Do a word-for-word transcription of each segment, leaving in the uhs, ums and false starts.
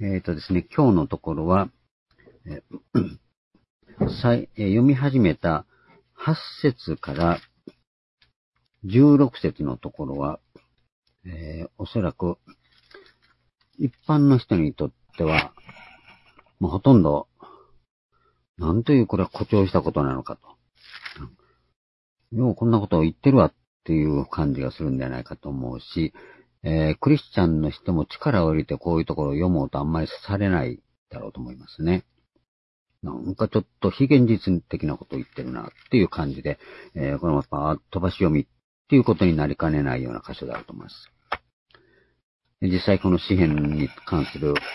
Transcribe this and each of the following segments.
えっとですね、今日のところは、えさいえー読み始めたはち節からじゅうろく節のところは、えーおそらく一般の人にとっては、もうほとんど、なんというこれは誇張したことなのかと。ようこんなことを言ってるわっていう感じがするんじゃないかと思うし、えークリスチャンの人も力を入れてこういうところを読もうとあんまりされないだろうと思いますね。なんかちょっと非現実的なことを言ってるなっていう感じで、えーこのまま飛ばし読みっていうことになりかねないような箇所であると思います。実際この詩篇に関する、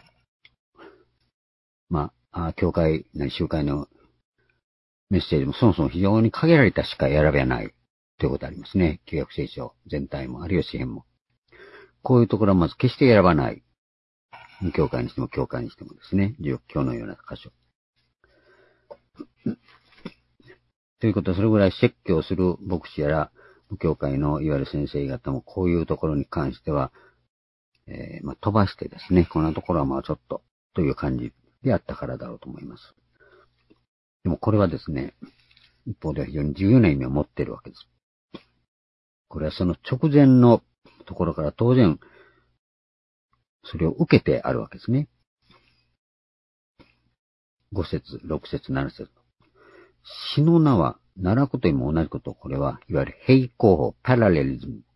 まあ、教会なり集会のメッセージもそもそも非常に限られたしか選べないということありますね。旧約聖書全体も、あるいは詩篇も。こういうところはまず決して選ばない。教会にしても教会にしてもですね。今日のような箇所。ということは、それぐらい説教する牧師やら、教会のいわゆる先生方もこういうところに関しては、えー、まあ、飛ばしてですね、こんなところはまあちょっとという感じであったからだろうと思います。でもこれはですね、一方では非常に重要な意味を持っているわけです。これはその直前のところから当然、それを受けてあるわけですね。ご節、ろく節、なな節。詩の名は、奈落というも同じこと、これはいわゆる並行法、パラレリズム。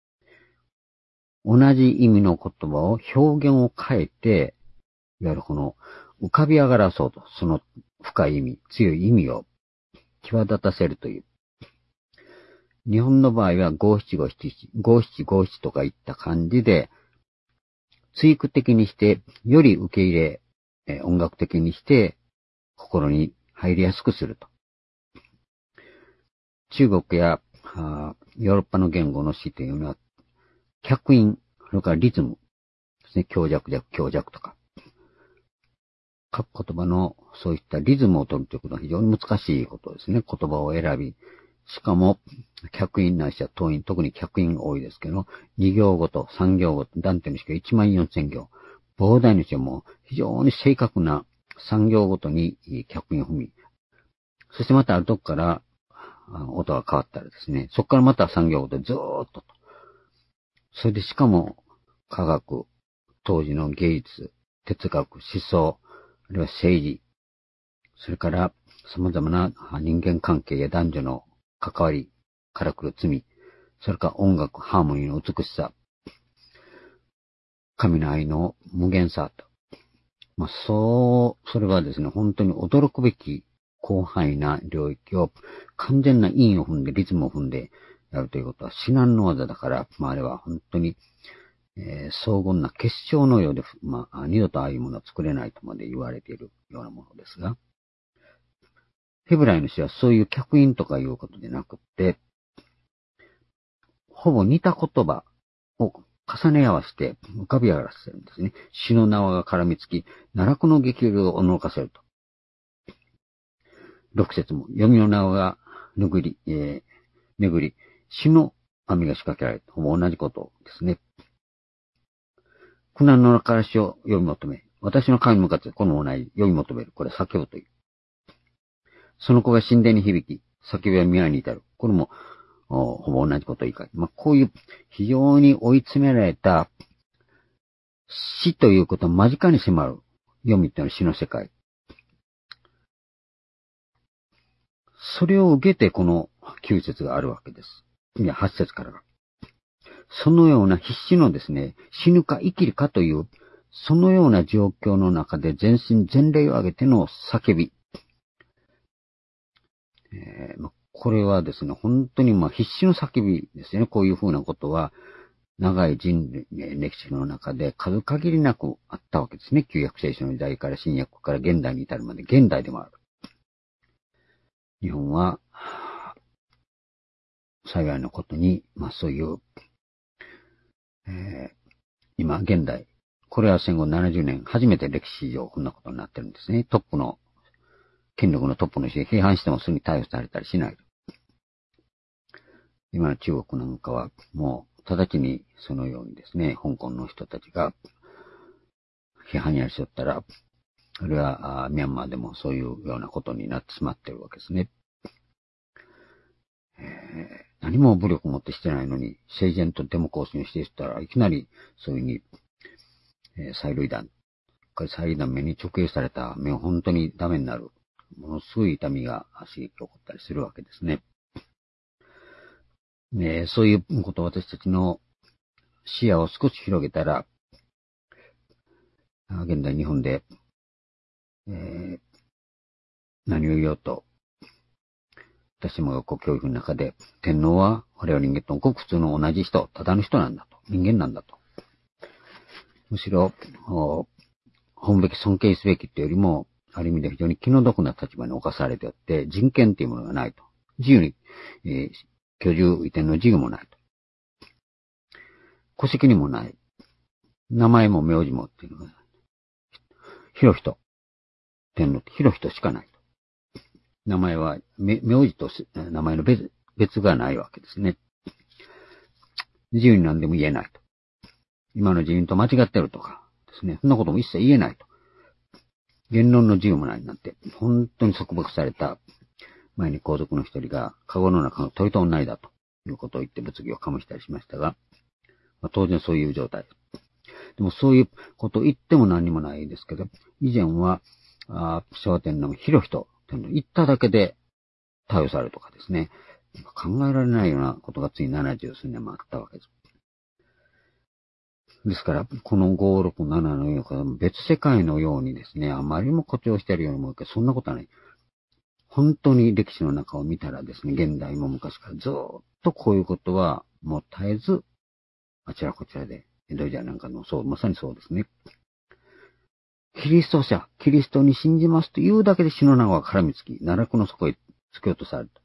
同じ意味の言葉を表現を変えて、いわゆるこの浮かび上がらそうと、その深い意味、強い意味を際立たせるという。日本の場合は五七五七七、五七五七とかいった感じで、追句的にして、より受け入れ、え音楽的にして、心に入りやすくすると。中国やヨーロッパの言語の詩というのは、脚韻、それからリズムですね。強弱弱、強弱とか。各言葉のそういったリズムを取るということは非常に難しいことですね。言葉を選び。しかも、脚韻ないしは頭韻、特に脚韻多いですけど、に行ごと、さん行ごと、ダンテの式はいちまんよんせん行。膨大にしても非常に正確なさん行ごとに脚韻を踏み、そしてまたあるとこから音が変わったらですね、そこからまたさん行ごとずーっとと。それでしかも科学、当時の芸術、哲学、思想、あるいは政治、それから様々な人間関係や男女の関わりから来る罪、それから音楽、ハーモニーの美しさ、神の愛の無限さと。まあ、そう、それはですね、本当に驚くべき広範囲な領域を完全な韻を踏んで、リズムを踏んでやるということは至難の技だから、まあ、あれは本当に、えー、荘厳な結晶のようで、まあ、二度とああいうものは作れないとまで言われているようなものですが、ヘブライの詩はそういう脚韻とかいうことでなくって、ほぼ似た言葉を重ね合わせて浮かび上がらせるんですね。詩の縄が絡みつき、奈落の激流をおのかせると。六節も、読みの縄がぬぐり、えー、巡り、詩の網が仕掛けられる。ほぼ同じことですね。苦難のからしを読み求め、私の神に向かってこの同じ読み求める。これ叫ぶという。その子が神殿に響き、叫びは宮に至る。これも、ほぼ同じことを言い換え。まあ、こういう非常に追い詰められた死ということを間近に迫る読みっていうのは死の世界。それを受けてこのきゅう節があるわけです。いや、はち節からが。そのような必死のですね、死ぬか生きるかという、そのような状況の中で全身全霊を挙げての叫び。えー、これはですね、本当にまあ必死の叫びですね。こういうふうなことは、長い人類歴史の中で数限りなくあったわけですね。旧約聖書の時代から新約から現代に至るまで、現代でもある。日本は、幸いのことに、まあそういう、えー、今、現代、これは戦後ななじゅうねん、初めて歴史上こんなことになってるんですね。トップの、権力のトップの人で批判してもすぐに逮捕されたりしない。今の中国なんかは、もう、直ちにそのようにですね、香港の人たちが、 批判にありしょったら、あれはミャンマーでもそういうようなことになってしまっているわけですね。えー、何も武力を持ってしてないのに、整然とデモ行進をしていたらいきなりそういうふうに、えー、催涙弾、催涙弾目に直撃された目を本当にダメになる。ものすごい痛みが刺激起こったりするわけですね。ね、そういうことを私たちの視野を少し広げたら、現代日本で、えー、何を言おうと、私もこう教育の中で、天皇は我々人間とごく普通の同じ人、ただの人なんだと、人間なんだと。むしろ、褒むべき尊敬すべきっていうよりも、ある意味で非常に気の毒な立場に侵されておって、人権っていうものがないと。自由に、えー、居住移転の自由もないと。戸籍にもない。名前も名字もっていうのが、広人。天皇って広人しかないと。名前は、名字と名前の別、別がないわけですね。自由に何でも言えないと。今の自由と間違ってるとかですね。そんなことも一切言えないと。言論の自由もないなんて、本当に束縛された、前に皇族の一人が、カゴの中の鳥と同じだということを言って物議を醸したりしましたが、まあ、当然そういう状態。でもそういうことを言っても何にもないですけど、以前は、あ昭和天皇の広人天皇言っただけで逮捕されるとかですね、考えられないようなことがついななじゅうすうねんもあったわけです。ですから、このご、ろく、ななのような別世界のようにですね、あまりにも誇張しているように思うけど、そんなことはない。本当に歴史の中を見たらですね、現代も昔からずっとこういうことはもう絶えず、あちらこちらで、江戸時代なんかの、そう、まさにそうですね。キリスト者、キリストに信じますというだけで死の長が絡みつき、奈落の底へ突き落とされると。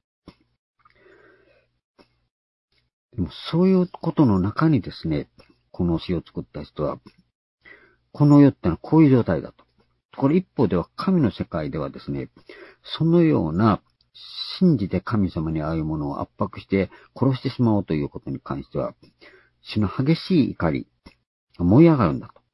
でもそういうことの中にですね、この詩を作った人は、この世ってのはこういう状態だと。これ一方では神の世界ではですね、そのような信じて神様にああいうものを圧迫して殺してしまおうということに関しては、死の激しい怒りが燃え上がるんだと。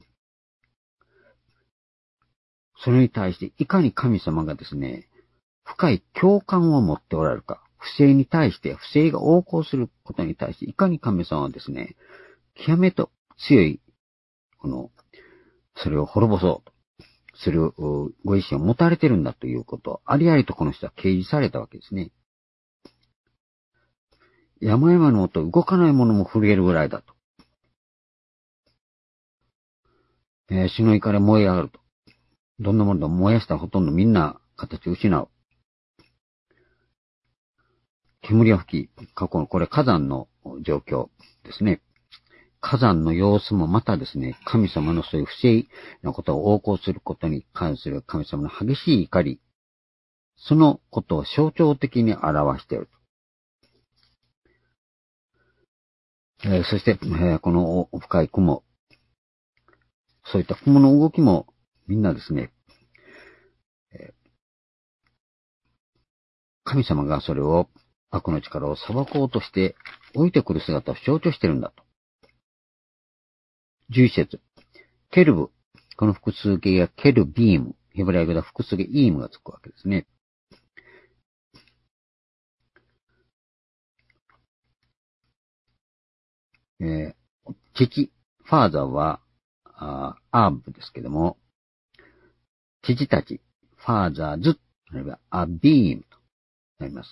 それに対していかに神様がですね、深い共感を持っておられるか、不正に対して、不正が横行することに対して、いかに神様はですね、極めと強い、この、それを滅ぼそうとするご意志を持たれているんだということを、ありありとこの人は掲示されたわけですね。山々の音、動かないものも震えるぐらいだと。えー、死の怒り燃え上がると。どんなものでも燃やしたらほとんどみんな形を失う。煙は吹き、過去の、これ火山の状況ですね。火山の様子もまたですね、神様のそういう不正なことを横行することに関する神様の激しい怒り、そのことを象徴的に表している。えー、そして、えー、この深い雲、そういった雲の動きもみんなですね、えー、神様がそれを悪の力を裁こうとして置いてくる姿を象徴しているんだと。じゅういち節。ケルブ。この複数形がケルビーム。ヘブライ語では複数形イームがつくわけですね。えー、父、ファーザーは、あー、アーブですけども、父たち、ファーザーズ、あるいはアビームとなります。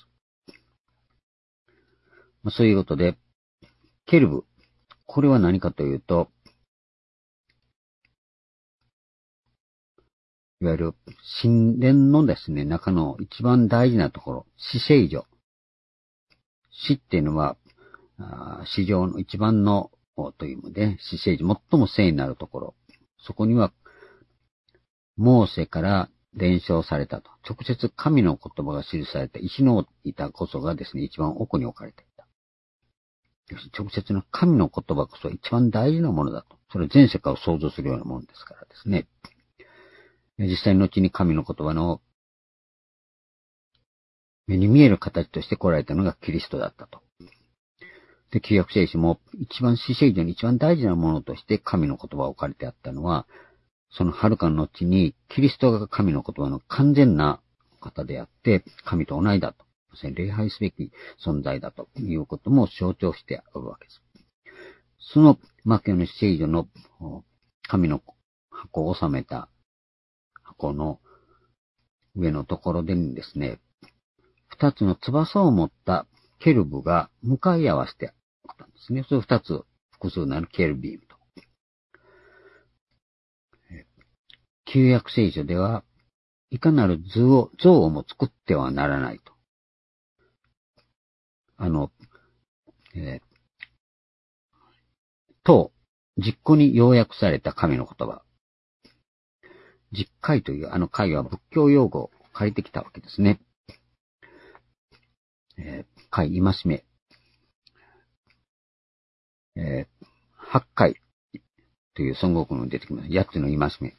まあ、そういうことで、ケルブ。これは何かというと、いわゆる神殿のですね、中の一番大事なところ、死聖所。死っていうのは、史上の一番のというので、死聖所、最も聖になるところ。そこには、モーセから伝承されたと。直接神の言葉が記された石の板こそがですね、一番奥に置かれていた。直接の神の言葉こそ一番大事なものだと。それは全世界を創造するようなものですからですね。実際の後に神の言葉の目に見える形として来られたのがキリストだったと。で、旧約聖書も一番死聖所に一番大事なものとして神の言葉を置かれてあったのは、 その遥かの後に、キリストが神の言葉の完全な方であって、神と同じだと。礼拝すべき存在だということも象徴してあるわけです。そのマキアの聖女の神の箱を収めた箱の上のところでにですね、二つの翼を持ったケルブが向かい合わせてあったんですね。それ二つ複数なるケルビームと。旧約聖書では、いかなる図を、像をも作ってはならないと。あの、えー、と、実行に要約された神の言葉。実戒というあの戒は仏教用語を借りてきたわけですね。えー、戒、戒め。えー、八戒という孫悟空に出てきます。八つの戒め。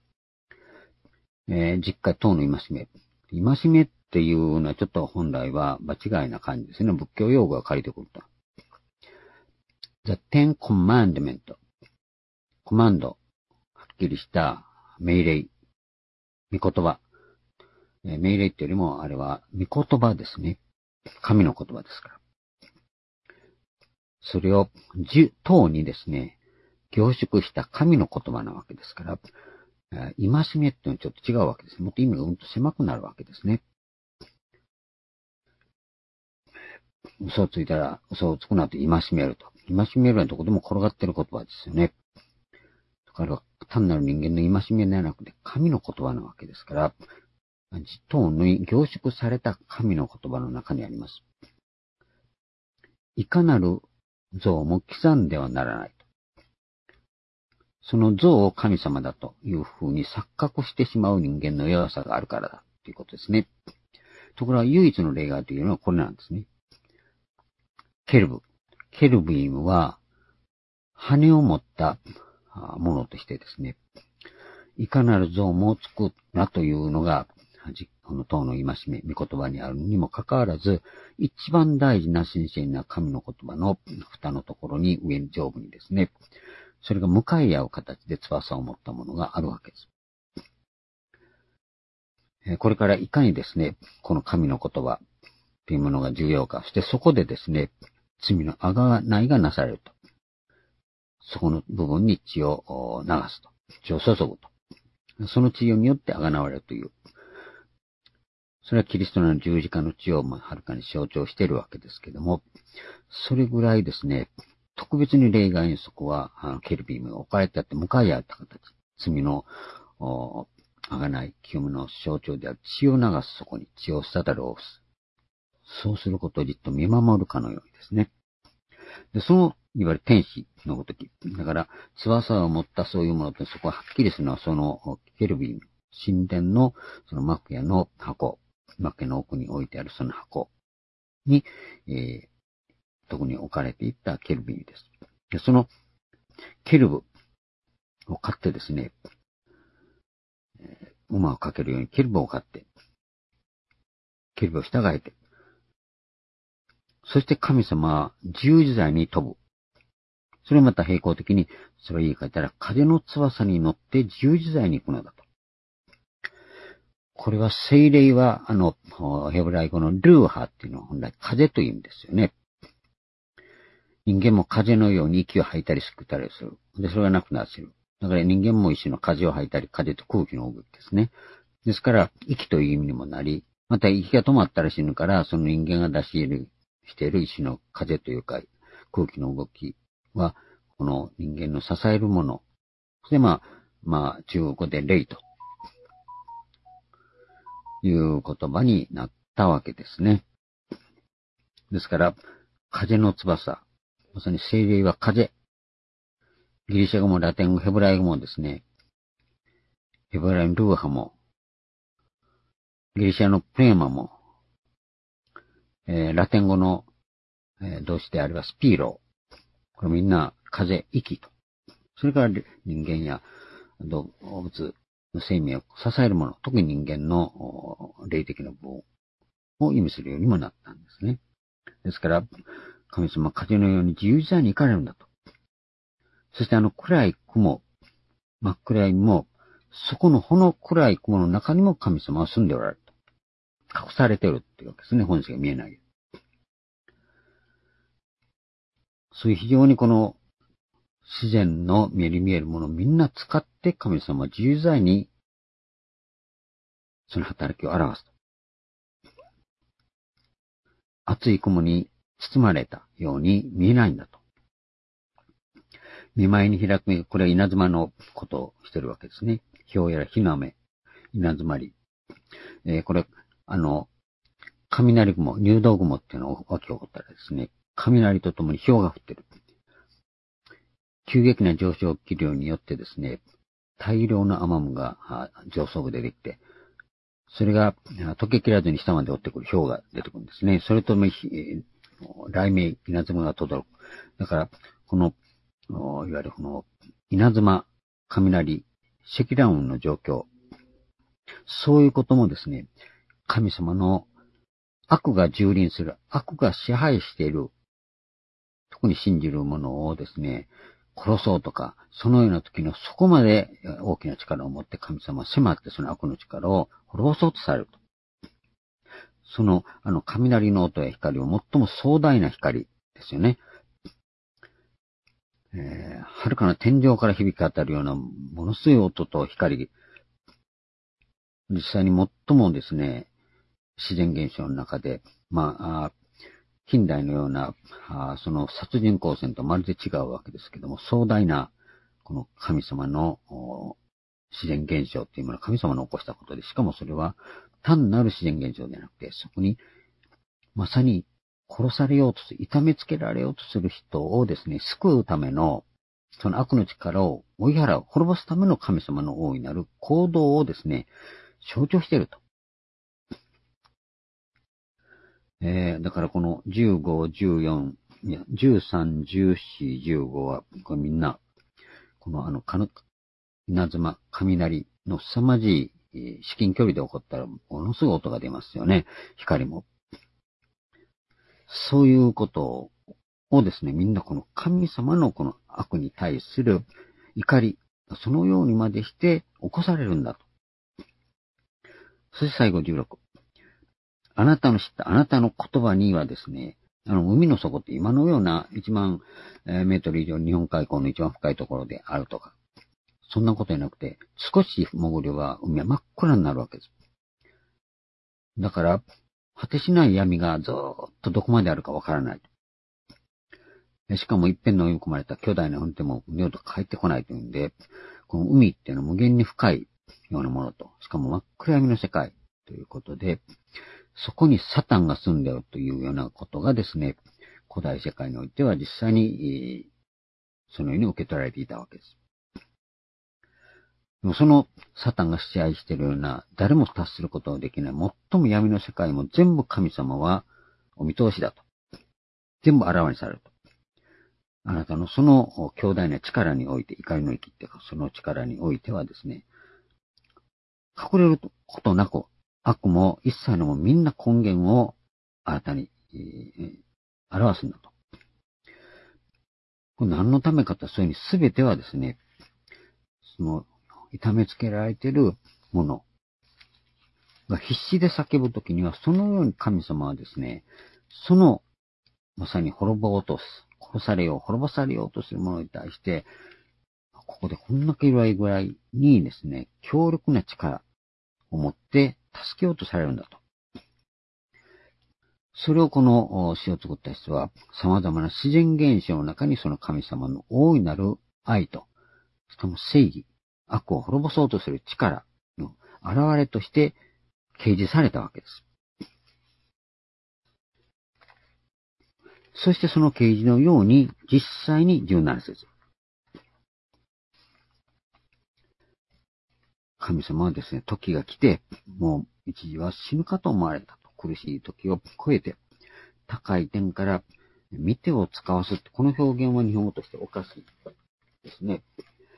えー、実戒等の戒め。戒めっていうのはちょっと本来は場違いな感じですね。仏教用語が借りてくると。The Ten Commandment。コマンド。はっきりした命令。御言葉。えー、命令っていうよりも、あれは御言葉ですね。神の言葉ですから。それを十等にですね、凝縮した神の言葉なわけですから、戒めっていうのはちょっと違うわけです。もっと意味がうんと狭くなるわけですね。嘘をついたら嘘をつくなと戒めると。戒めるはどこでも転がってる言葉ですよね。だから単なる人間の戒めではなくて神の言葉なわけですから、十等に凝縮された神の言葉の中にあります。いかなる像も刻んではならないと。その像を神様だというふうに錯覚してしまう人間の弱さがあるからだということですね。ところが唯一の例外というのはこれなんですね。ケルブ。ケルビームは羽を持ったものとしてですね、いかなる像も作らというのが、この塔の戒め、御言葉にあるにもかかわらず、一番大事な神聖な神の言葉の蓋のところに上に上部にですね、それが向かい合う形で翼を持ったものがあるわけです。これからいかにですね、この神の言葉というものが重要か、そしてそこでですね、罪のあがないがなされると。そこの部分に血を流すと。血を注ぐと。その血によってあがなわれるという。それはキリストの十字架の血をはるかに象徴しているわけですけども、それぐらいですね、特別に例外にそこは、ケルビームが置かれてあって向かい合った形。罪のあがない清めの象徴である血を流すそこに血を滴るをそうすることをじっと見守るかのようにですね。で、その、いわゆる天使のごとき。だから、翼を持ったそういうものと、そこははっきりするのは、その、ケルビーム、神殿の、その幕屋の箱、幕屋の奥に置いてあるその箱に、えー、特に置かれていったケルビームです。で、その、ケルブを飼ってですね、えー、馬をかけるようにケルブを飼って、ケルブを従えて、そして神様は十字座に飛ぶ。それまた並行的に、それを言い換えたら、風の翼に乗って十字座に行くのだと。これは、聖霊は、あの、ヘブライ語のルーハっていうのは本来風という意味ですよね。人間も風のように息を吐いたり吸ったりする。で、それがなくなっている。だから人間も一種の風を吐いたり、風と空気の動きですね。ですから、息という意味にもなり、また息が止まったら死ぬから、その人間が出し入れしている一種の風というか、空気の動きは、この人間の支えるもの。そしてまあ、まあ、中国語で霊という言葉になったわけですね。ですから、風の翼。まさに聖霊は風。ギリシャ語もラテン語、ヘブライ語もですね、ヘブライのルーハも、ギリシャのプレーマも、えー、ラテン語の、えー、動詞であればスピーロー。これみんな風、息と。それから人間や動物の生命を支えるもの、特に人間の霊的な部分を意味するようにもなったんですね。ですから、神様は風のように自由自在に行かれるんだと。そしてあの暗い雲、真っ暗いもそこのほの暗い雲の中にも神様は住んでおられると。隠されてるっていうわけですね。本質が見えない。そういう非常にこの自然の目に見えるものをみんな使って神様は自由自在にその働きを表すと。厚い雲に包まれたように見えないんだと。見舞いに開く目が、これは稲妻のことをしてるわけですね。氷やら火の雨、稲妻り。えー、これ、あの、雷雲、入道雲っていうのが起き起こったらですね、雷とともに氷が降ってる。急激な上昇気流によってですね、大量の雨雲が上層部でできて、それが溶けきらずに下まで落ってくる氷が出てくるんですね。それとも、雷鳴、稲妻が轟く。だから、この、いわゆるこの、稲妻、雷、積乱雲の状況。そういうこともですね、神様の悪が蹂躙する、悪が支配している、特に信じるものをですね、殺そうとか、そのような時のそこまで大きな力を持って神様は迫ってその悪の力を滅ぼそうとされると。その、あの、雷の音や光を最も壮大な光ですよね。えー、遥かな天井から響き当たるようなものすごい音と光、実際に最もですね、自然現象の中で、まあ、近代のような、あその殺人光線とまるで違うわけですけども、壮大な、この神様の自然現象っていうものは神様の起こしたことで、しかもそれは単なる自然現象ではなくて、そこに、まさに殺されようとする、痛めつけられようとする人をですね、救うための、その悪の力を追い払う、滅ぼすための神様の大いなる行動をですね、象徴していると。えー、だからこのじゅうご、じゅうよん、いや、じゅうさん、じゅうよん、じゅうごは、これみんな、このあの、かぬ、稲妻、雷の凄まじい至近距離で起こったら、ものすごい音が出ますよね。光も。そういうことをですね、みんなこの神様のこの悪に対する怒り、そのようにまでして起こされるんだと。そして最後じゅうろく。あなたの知ったあなたの言葉にはですね、あの、海の底って今のようないちまんメートル以上日本海溝の一番深いところであるとか、そんなことじゃなくて、少し潜れば海は真っ暗になるわけです。だから、果てしない闇がずーっとどこまであるかわからない。しかも一遍の追い込まれた巨大な運転も二度と帰ってこないというんで、この海っていうのは無限に深いようなものと、しかも真っ暗闇の世界ということで、そこにサタンが住んでいるというようなことがですね、古代世界においては実際に、そのように受け取られていたわけです。でもそのサタンが支配しているような、誰も達することのできない最も闇の世界も全部神様はお見通しだと。全部あらわにされると。あなたのその強大な力において、怒りの息っていうか、その力においてはですね、隠れることなく、悪も一切のもみんな根源をあなたに、えー、表すんだと。これ何のためかと、そういうふうに全てはですね、その、痛めつけられているものが必死で叫ぶときには、そのように神様はですね、その、まさに滅ぼうとす、殺されよう、滅ぼされようとするものに対して、ここでこんだけ弱いぐらいにですね、強力な力を持って助けようとされるんだと。それをこの詩を作った人は、様々な自然現象の中にその神様の大いなる愛と、しかも正義、悪を滅ぼそうとする力の現れとして掲示されたわけです。そしてその掲示のように、実際にじゅうなな節。神様はですね、時が来て、もう一時は死ぬかと思われたと。苦しい時を超えて、高い点から見てを使わす。この表現は日本語としておかしいですね。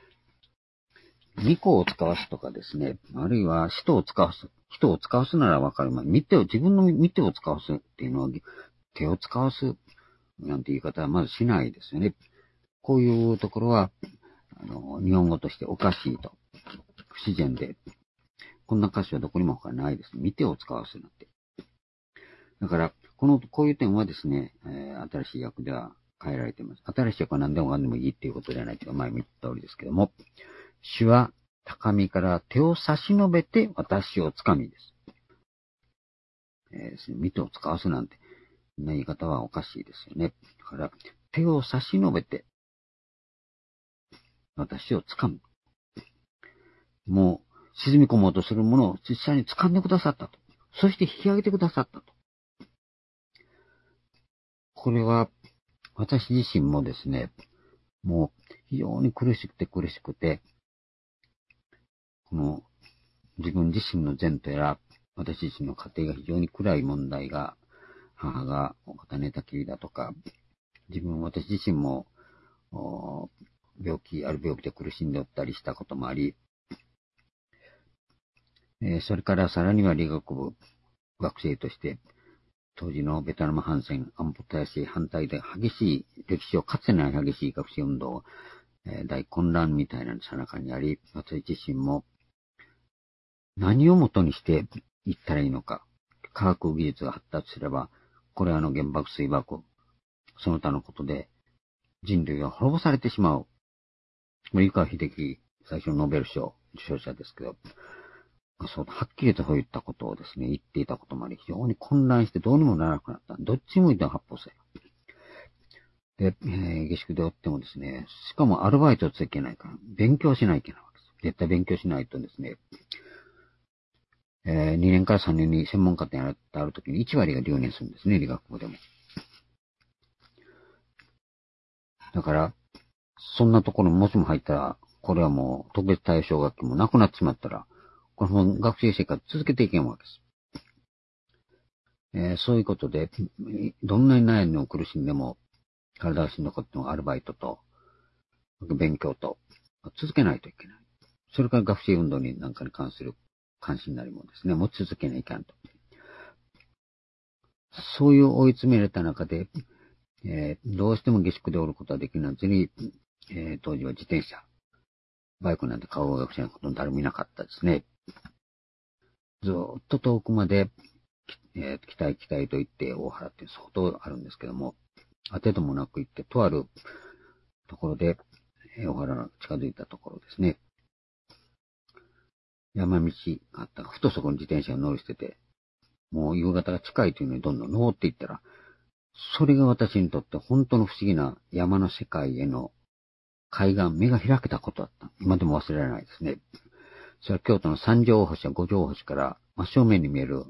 二個を使わすとかですね、あるいは人を使わす。人を使わすならわかるまい。見てを、自分の見てを使わすっていうのは、手を使わすなんて言い方はまずしないですよね。こういうところは、あの、日本語としておかしいと。 不自然で、こんな歌詞はどこにも他にないです。見てを使わせるなんて。だから、この、こういう点はですね、えー、新しい訳では変えられています。新しい訳は何でも何でもいいっていうことではないというか、前も言った通りですけども、主は高みから手を差し伸べて私をつかみです。えー、ですね、見てを使わすなんて、そんな言い方はおかしいですよね。だから、手を差し伸べて私をつかむ。もう、沈み込もうとするものを実際に掴んでくださったと。そして引き上げてくださったと。これは、私自身もですね、もう非常に苦しくて苦しくて、この自分自身の前途や私自身の家庭が非常に暗い問題が、母がお方寝たきりだとか、自分、私自身も病気、ある病気で苦しんでおったりしたこともあり、えー、それからさらには理学部学生として、当時のベトナム反戦、安保体制反対で激しい、歴史をかつてない激しい学生運動、えー、大混乱みたいなさなかにあり、私自身も何をもとにしていったらいいのか。科学技術が発達すれば、これはあの原爆水爆、その他のことで人類は滅ぼされてしまう。湯川秀樹、最初のノーベル賞受賞者ですけど、そう、はっきりとそういったことをですね、言っていたこともあり、非常に混乱してどうにもならなくなった。どっち向いても八方塞がり。で、えー、下宿でおってもですね、しかもアルバイトをつけいけないから、勉強しないといけないわけです。絶対勉強しないとですね、えー、にねんからさんねんに専門家展やってあるときにいち割が留年するんですね、理学部でも。だから、そんなところにもしも入ったら、これはもう特別対象学級もなくなってしまったら、この学生生活続けていけんわけです。えー、そういうことで、どんなに悩みを苦しんでも、体がしんどかったのがアルバイトと、勉強と、続けないといけない。それから学生運動になんかに関する関心なりもですね、持ち続けないかんと。そういう追い詰められた中で、えー、どうしても下宿でおることはできないずに、えー、当時は自転車、バイクなんて買う学生のこと誰もいなかったですね。ずっと遠くまで、えー、来たい来たいと言って大原って相当あるんですけども、当てともなく行って、とあるところで、えー、大原の近づいたところですね。山道があったが、ふとそこに自転車を乗り捨てて、もう夕方が近いというのにどんどん登っていったら、それが私にとって本当の不思議な山の世界への海岸、目が開けたことだった。今でも忘れられないですね。それは京都の三条大橋や五条大橋から真正面に見える、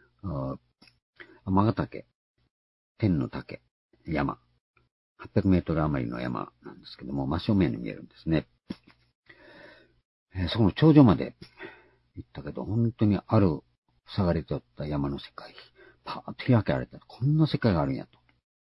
天ヶ岳、天の岳、山。はっぴゃくメートル余りの山なんですけども、真正面に見えるんですね。えー、そこの頂上まで行ったけど、本当にある塞がれておった山の世界、パーッと開けられた。こんな世界があるんやと。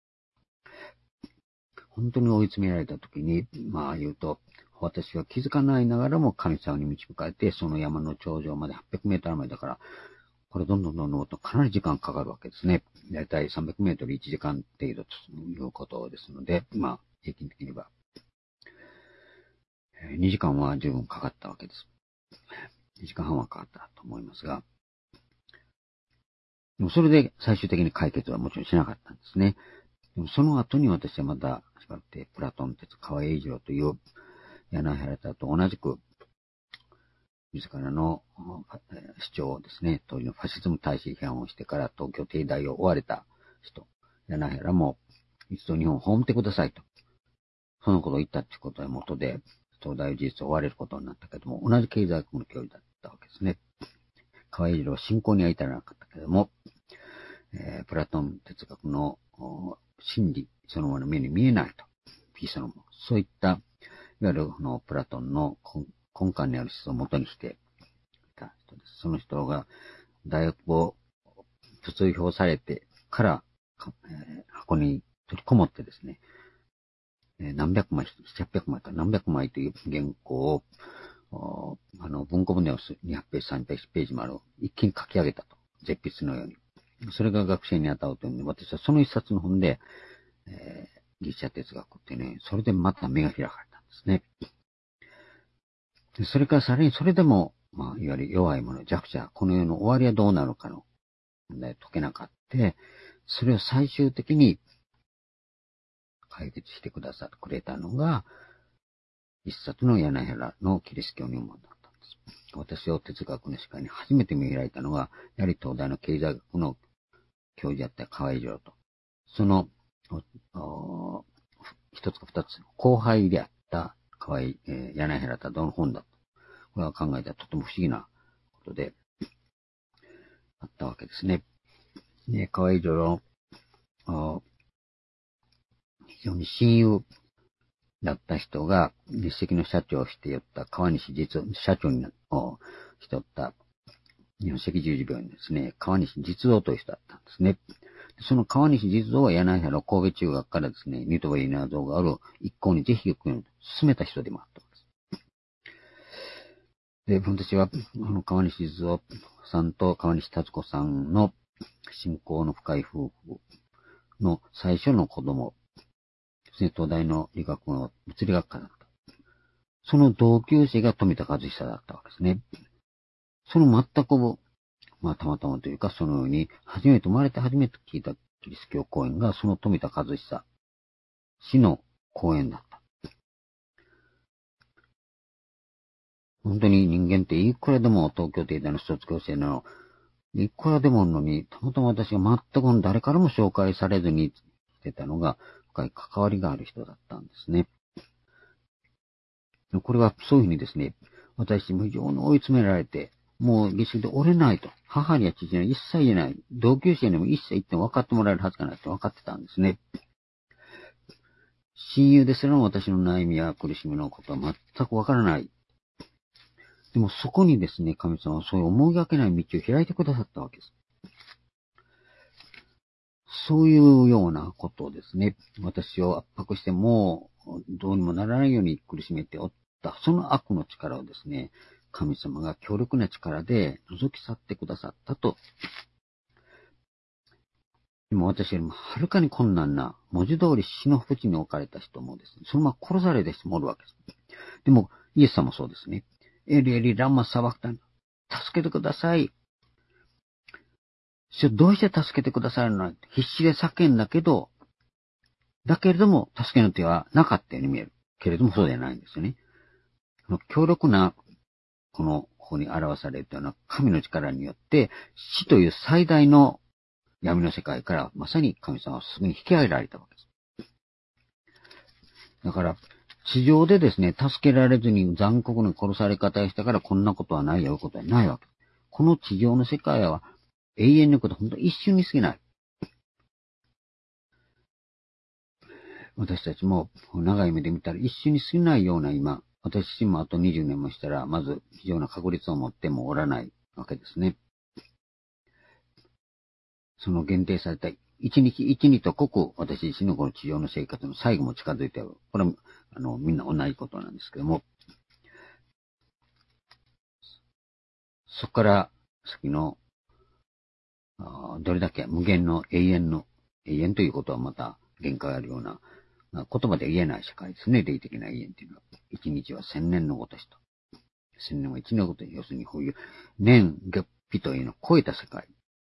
本当に追い詰められた時に、まあ言うと、私は気づかないながらも神様に導かれて、その山の頂上まではっぴゃくメートル余りだから、これどんどんどんどんとかなり時間かかるわけですね。だいたいさんびゃくメートルいちじかん程度ということですので、まあ平均的にはにじかんは十分かかったわけです。にじかんはんはかかったと思いますが、でもそれで最終的に解決はもちろんしなかったんですね。でもその後に私はまたしばらくプラトン哲、河合栄一郎という柳原太と同じく自らの主張をですね、当時のファシズム大使批判をしてから東京帝大を追われた人、柳原も一度日本を葬ってくださいと。そのことを言ったってことは元で、東大を事実を追われることになったけども、同じ経済学の教授だったわけですね。河合栄一郎は信仰には至らなかったけども、えー、プラトン哲学の真理そのもの目に見えないと。ピースのもの。そういった、いわゆるのプラトンの根幹にある思想を元にしていた人です。その人が大学を卒業されてから、えー、箱に取りこもってですね、えー、何百枚、はっぴゃくまいか何百枚という原稿を、あの、文庫本ではにひゃくページ、さんびゃくページもある、一気に書き上げたと。絶筆のように。それが学生に当たるというので、私はその一冊の本で、えー、ギリシャ哲学ってね、それでまた目が開かれたんですね。 でそれからさらにそれでも、まあ、いわゆる弱い者、弱者、この世の終わりはどうなるのかの問題を解けなかった。それを最終的に解決してくださってくれたのが、一冊の柳原のキリスト教入門だったんです。私を哲学の世界に初めて見開いたのが、やはり東大の経済学の教授だった河合二郎と、その、一つか二つ、後輩であった河合、えー、柳原忠夫の本だと。これは考えたらとても不思議なことで、あったわけですね。で、河合二郎の、非常に親友だった人が、実績の社長をして寄った川西実夫、社長にをしておった日本赤十字病院ですね、川西実夫という人だったんですね。その川西実夫は柳原神戸中学からですね、ニュートバリーナー像がある一校にぜひ行くように進めた人でもあったんです。で、私は、あの、川西実夫さんと川西達子さんの親交の深い夫婦の最初の子供ですね、東大の理学部の物理学科だった。その同級生が富田和久だったわけですね。その全く、まあたまたまというか、そのように、初めて生まれて初めて聞いたキリスト教講演が、その富田和久氏の講演だった。本当に人間っていくらでも東京帝大の卒業生なの、いくらでもあるのに、たまたま私が全く誰からも紹介されずにしてたのが、深い関わりがある人だったんですね。これはそういうふうにですね、私も非常に追い詰められて、もう下宿で折れないと。母には父には一切言えない。同級生にも一切言っても分かってもらえるはずがないって分かってたんですね。親友ですらも私の悩みや苦しみのことは全く分からない。でもそこにですね、神様はそういう思いがけない道を開いてくださったわけです。そういうようなことをですね、私を圧迫してもどうにもならないように苦しめておった、その悪の力をですね、神様が強力な力で覗き去ってくださったと。でも私よりもはるかに困難な、文字通り死の淵に置かれた人もですね、そのまま殺された人もおるわけです。でも、イエス様もそうですね。エリエリランマサバクタン、助けてください。どうして助けてくださるの？必死で叫んだけど、だけれども、助けの手はなかったように見える。けれども、そうではないんですよね。強力な、この、ここに表されるような神の力によって、死という最大の闇の世界から、まさに神様はすぐに引き上げられたわけです。だから、地上でですね、助けられずに残酷に殺され方をしたから、こんなことはないよ、いうことはないわけです。この地上の世界は、永遠のこと、本当一瞬に過ぎない。私たちも長い目で見たら一瞬に過ぎないような今、私自身もあとにじゅうねんもしたら、まず非常な確率を持ってもおらないわけですね。その限定された一日一日と刻、私自身のこの地上の生活の最後も近づいている。これは、あの、みんな同じことなんですけども、そこから先の、どれだけ無限の永遠の、永遠ということはまた限界あるような、言葉で言えない世界ですね、霊的な永遠というのは。一日は千年のごとしと。千年は一年のごとに、要するにこういう年月日というのを超えた世界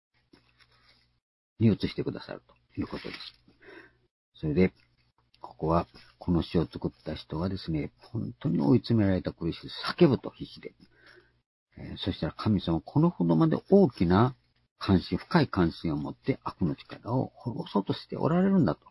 に移してくださるということです。それで、ここは、この詩を作った人はですね、本当に追い詰められた苦しい叫ぶと必死で。えー、そしたら神様はこのほどまで大きな関心、深い関心を持って悪の力を滅ぼそうとしておられるんだと。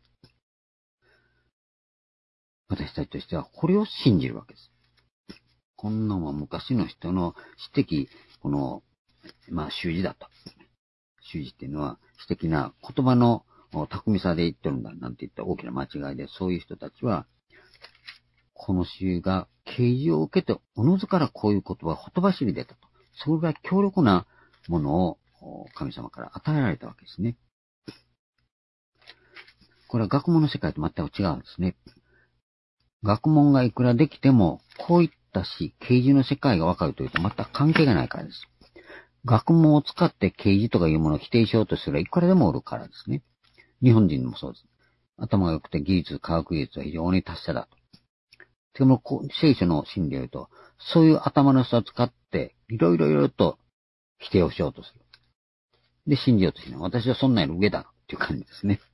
私たちとしてはこれを信じるわけです。こんなのは昔の人の詩的、この、まあ、習字だと。習字っていうのは詩的な言葉の巧みさで言ってるんだなんて言った大きな間違いで、そういう人たちは、この詩が啓示を受けて、おのずからこういう言葉がほとばしり出たと。それぐらい強力なものを神様から与えられたわけですね。これは学問の世界と全く違うんですね。学問がいくらできても、こういった詩、啓示の世界がわかるというと全く関係がないからです。学問を使って啓示とかいうものを否定しようとすればいくらでもおるからですね。日本人もそうです。頭が良くて技術、科学技術は非常に達者だと。 でもこう聖書の真理を言うと、そういう頭の差を使って、いろいろいろと否定をしようとする。で、信じようとしない。私はそんなより上だっていう感じですね。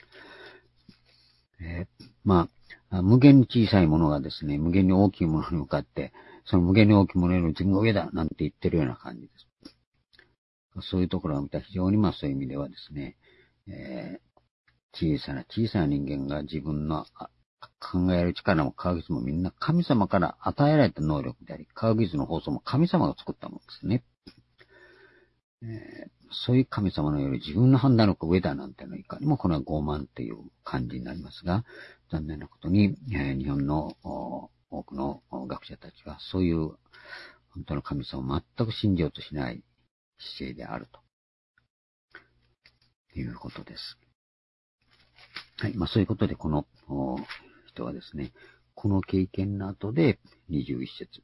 えー、まあ、無限に小さいものがですね、無限に大きいものに向かって、その無限に大きいものより自分が上だなんて言ってるような感じです。そういうところを見た非常にまあそういう意味ではですね、えー、小さな小さな人間が自分の考える力も科学技術もみんな神様から与えられた能力であり、科学技術の放送も神様が作ったものですね。えー、そういう神様のより自分の判断力が上だなんてのいかにもこれは傲慢っていう感じになりますが、残念なことに、えー、日本の多くの学者たちはそういう本当の神様を全く信じようとしない姿勢であるということです。はい。まあそういうことでこの人はですね、この経験の後でにじゅういち節。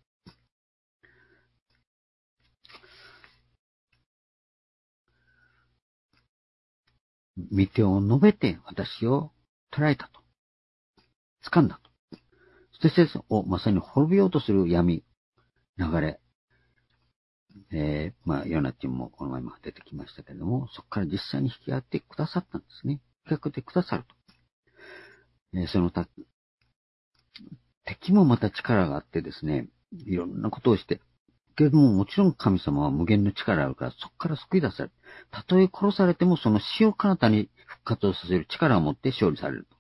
御手を述べて私を捉えたと。掴んだと。そして世をまさに滅びようとする闇、流れ。えー、まあ、ヨナチンもこの前も出てきましたけれども、そこから実際に引き合ってくださったんですね。引き合ってくださると。えー、そのた、敵もまた力があってですね、いろんなことをして、けれどももちろん神様は無限の力があるから、そこから救い出される。たとえ殺されてもその死を彼方に復活をさせる力を持って勝利されると。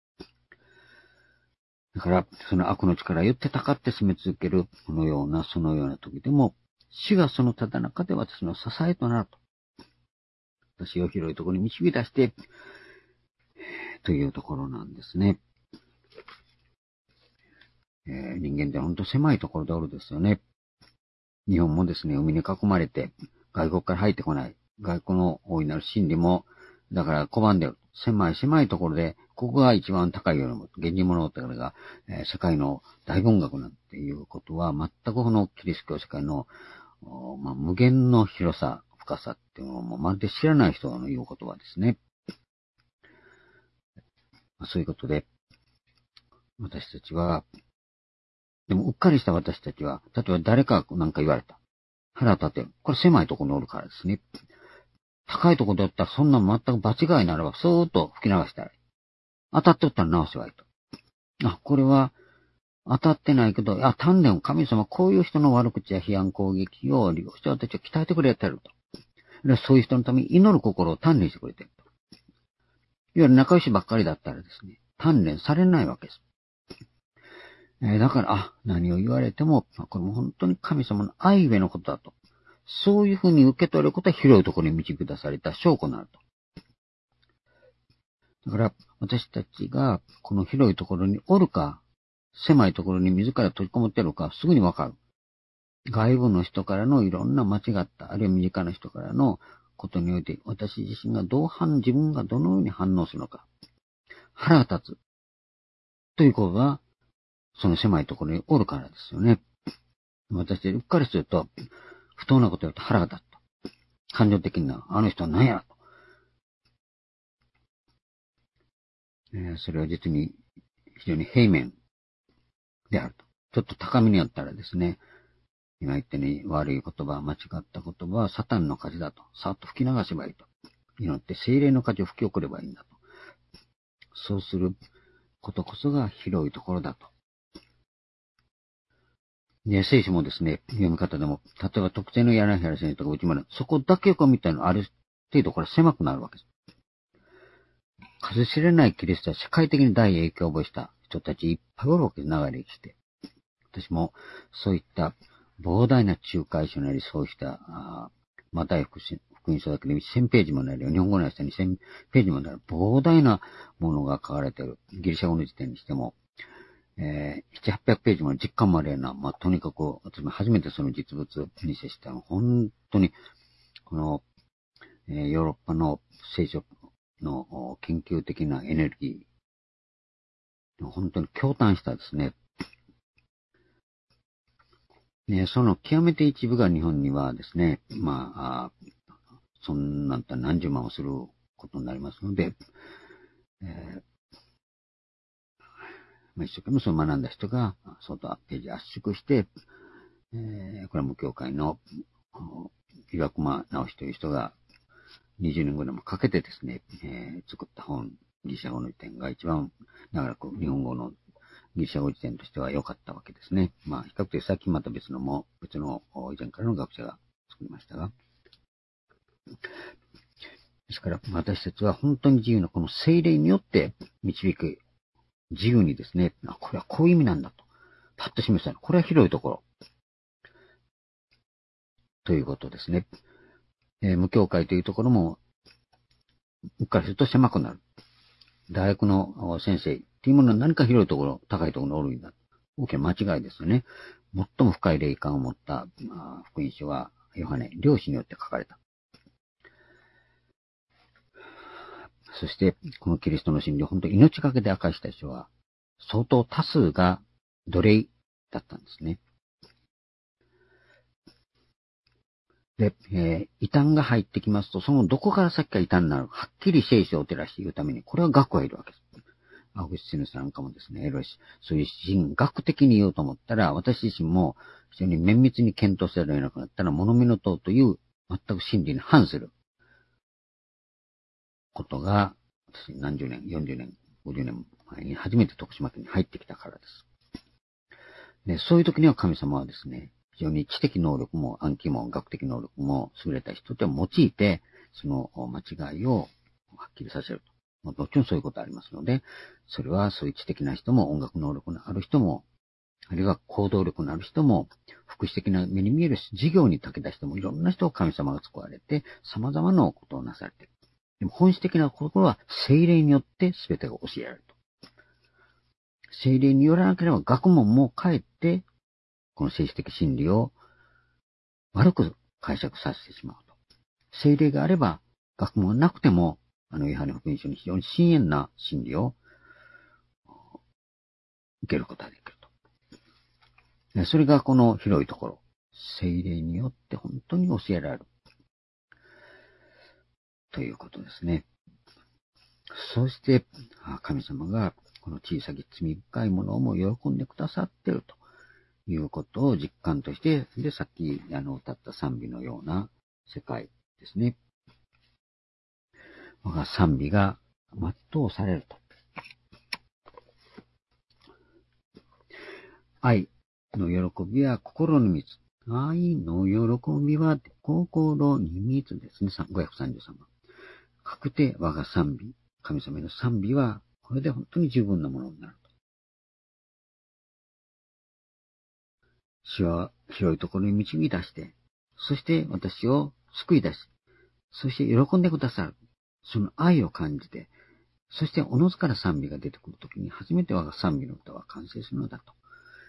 だから、その悪の力を言ってたかって攻め続ける、このような、そのような時でも、死がそのただ中で私の支えとなると。私を広いところに導き出して、というところなんですね。えー、人間って本当狭いところでおるですよね。日本もですね、海に囲まれて、外国から入ってこない。外国の大いなる真理も、だから拒んでる。狭い狭いところで、ここが一番高いようなもの。源氏物語が、えー、世界の大文学なんていうことは、全くこのキリスト教世界の、まあ、無限の広さ、深さっていうのをもうまるで知らない人の言う言葉ですね。まあ、そういうことで、私たちは、でもうっかりした私たちは、例えば誰かなんか言われた。腹立てる。これ狭いところにおるからですね。高いところだったらそんな全く場違いならば、そーっと吹き流したらいい。当たっておったら直せばいいと。あ、これは当たってないけど、あ、丹田を神様こういう人の悪口や批判攻撃を利用して私たちを鍛えてくれてると。そういう人のために祈る心を鍛錬してくれてると。いわゆる仲良しばっかりだったらですね、鍛錬されないわけです。えー、だから、あ、何を言われても、これも本当に神様の愛ゆえのことだと。そういうふうに受け取ることは広いところに導き出された証拠になると。だから、私たちがこの広いところにおるか、狭いところに自ら閉じこもっているか、すぐにわかる。外部の人からのいろんな間違った、あるいは身近な人からのことにおいて、私自身がどう反、自分がどのように反応するのか。腹が立つ。ということが、その狭いところにおるからですよね。私でうっかりすると、不当なこと言うと腹が立った。感情的な、あの人は何やと。えー、それは実に非常に平面であると。ちょっと高みにあったらですね、今言ったように悪い言葉、間違った言葉はサタンの火事だと。さっと吹き流せばいいと。祈って精霊の火事を吹き送ればいいんだと。そうすることこそが広いところだと。で、聖書もですね、読み方でも、例えば特定の柳原先生とか内村、そこだけを見たのある程度これ狭くなるわけです。数知れないキリストは世界的に大影響を及ぼした人たちいっぱいおるわけです、流れ来て。私もそういった膨大な仲介書なり、そうした、あマタイ福音書だけでせんページもなるよ。日本語の下にせんページもなる。膨大なものが書かれている。ギリシャ語の時点にしても、えー、ななひゃく、はっぴゃくページも実感もあるような、まあ、とにかく、私も初めてその実物に接したの。本当に、この、えー、ヨーロッパの聖書の研究的なエネルギー、本当に驚嘆したですね。ね、その極めて一部が日本にはですね、まあ、そんなんた何十万をすることになりますので、えー、 まあ、一生懸命その学んだ人が、相当ページ圧縮して、えー、これは無教会の岩隈直しという人がにじゅうねんぐらいもかけてですね、えー、作った本、ギリシャ語の辞典が一番長らく日本語のギリシャ語辞典としては良かったわけですね。まあ、比較的さっきまた別のも、別の以前からの学者が作りましたが。ですから、私たちは本当に自由なこの聖霊によって導く、自由にですね、あ、これはこういう意味なんだと。パッと示したの。これは広いところ。ということですね。えー、無教会というところも、うっかりすると狭くなる。大学の先生っていうものは何か広いところ、高いところにおるんだ。大きな間違いですよね。最も深い霊感を持った、まあ、福音書は、ヨハネ、漁師によって書かれた。そして、このキリストの真理を本当に命がけで明かした人は、相当多数が奴隷だったんですね。で、えー、異端が入ってきますと、そのどこから先か異端になる。はっきり聖書を照らして言うために、これは学がいるわけです。アウグスティヌスなんかもですね、いろいろそういう神学的に言おうと思ったら、私自身も非常に綿密に検討せるようになったら、物見の塔という全く真理に反することが、私何十年、よんじゅうねん、ごじゅうねん前に初めて徳島県に入ってきたからです。で、そういう時には神様はですね、非常に知的能力も暗記も学的能力も優れた人と用いて、その間違いをはっきりさせると。もちろんそういうことありますので、それはそういう知的な人も音楽能力のある人も、あるいは行動力のある人も、福祉的な目に見える事業に長けた人も、いろんな人を神様が使われて、様々なことをなされている。でも本質的なところは、聖霊によって全てが教えられると。聖霊によらなければ学問もかえって、この政治的真理を悪く解釈させてしまうと。聖霊があれば、学問がなくても、あの、ヨハネ福音書に非常に深遠な真理を受けることができると。それがこの広いところ。聖霊によって本当に教えられる。ということですね。そして、神様がこの小さき罪深いものをも喜んでくださっているということを実感として、で、さっきあの歌った賛美のような世界ですね。賛美が全うされると。愛の喜びは心の蜜。愛の喜びは心に蜜ですね。ごひゃくさんじゅうさんばん。かくて我が賛美。神様への賛美は、これで本当に十分なものになると。主は広いところに導き出して、そして私を救い出し、そして喜んでくださる。その愛を感じて、そしておのずから賛美が出てくるときに、初めて我が賛美の歌は完成するのだと。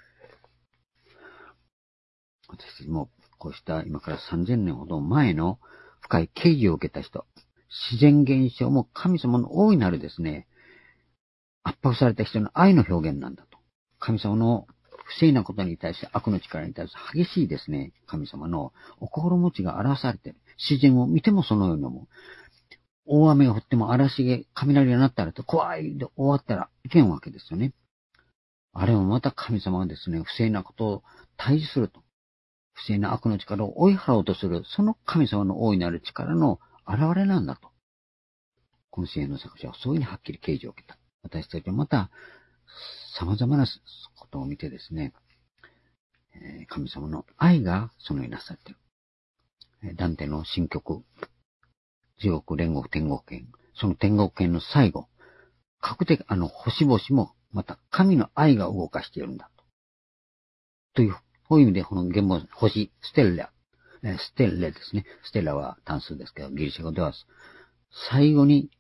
私たちもこうした今からさんぜんねんほど前の深い啓示を受けた人、自然現象も神様の大いなるですね、圧迫された人の愛の表現なんだと。神様の不正なことに対して、悪の力に対して激しいですね、神様のお心持ちが表されている。自然を見てもそのように思う。大雨が降っても嵐が雷が鳴ったらと怖いで終わったらいけんわけですよね。あれもまた神様はですね、不正なことを対峙すると。不正な悪の力を追い払おうとする、その神様の大いなる力の現れなんだと。この詩篇の作者はそういうふうにはっきり啓示を受けた。私たちはまた、様々なことを見てですね、神様の愛がそのようになされている。ダンテの新曲、地獄、煉獄、天国圏、その天国圏の最後、確定、あの、星々も、また神の愛が動かしているんだと。という、こういう意味で、この原文、星、ステッラ、ステッレですね。ステッラは単数ですけど、ギリシャ語では、最後に、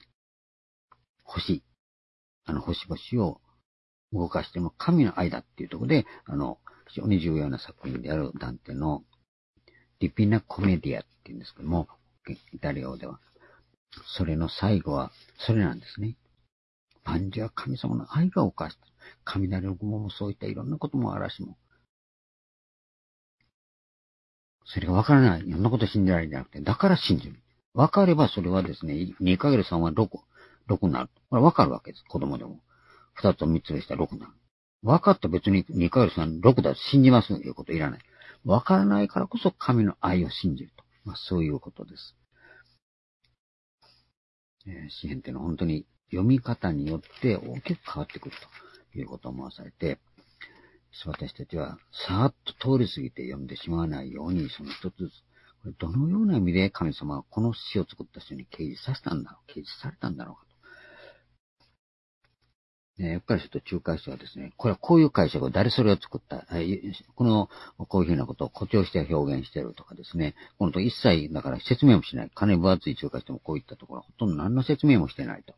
星、あの、星々を動かしても神の愛だっていうところで、あの、非常に重要な作品であるダンテのディピナコメディアっていうんですけども、イタリア語では。それの最後は、それなんですね。万事は神様の愛が犯して、雷の雲もそういったいろんなことも嵐も。それがわからない。いろんなこと信じられるんじゃなくて、だから信じる。わかればそれはですね、にかけるさんはろく、ろくになる。これわかるわけです。子供でも。 二つを三つでしたら六なの。分かった別に二かより三、六だと信じますということいらない。分からないからこそ神の愛を信じると。まあそういうことです。えー、詩篇っていうのは本当に読み方によって大きく変わってくるということを思わされて、私たちはさーっと通り過ぎて読んでしまわないように、その一つずつ、これどのような意味で神様はこの詩を作った人に掲示させたんだろう、掲示されたんだろうかと。ね、うっかりすると仲介者はですね、これはこういう解釈を誰それを作った、この、こういうふうなことを誇張して表現しているとかですね、このと一切、だから説明もしない。金分厚い仲介してもこういったところ、ほとんど何の説明もしてないと。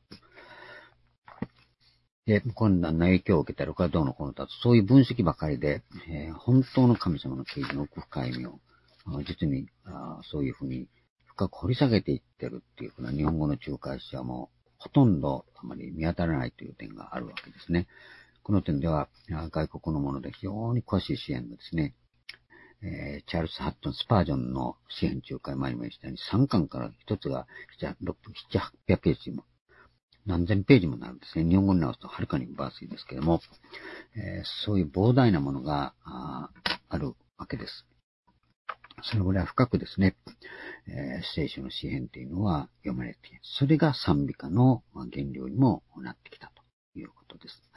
で、こんな影響を受けたら、これはどうのこうのと、そういう分析ばかりで、えー、本当の神様の啓示の奥深い意味を、実にあそういうふうに深く掘り下げていってるっていうふうな日本語の仲介者もほとんどあまり見当たらないという点があるわけですね。この点では、外国のもので非常に詳しい支援がですね、えー、チャールズ・ハットン・スパージョンの支援仲介前にも言ったようにさんかんからひとつがななひゃくページも何千ページもなるんですね。日本語に直すとはるかに分厚いですけれども、えー、そういう膨大なものが あ, あるわけです。それぐらい深くですね、えー、聖書の詩篇というのは読まれている。それが賛美歌の原料にもなってきたということです。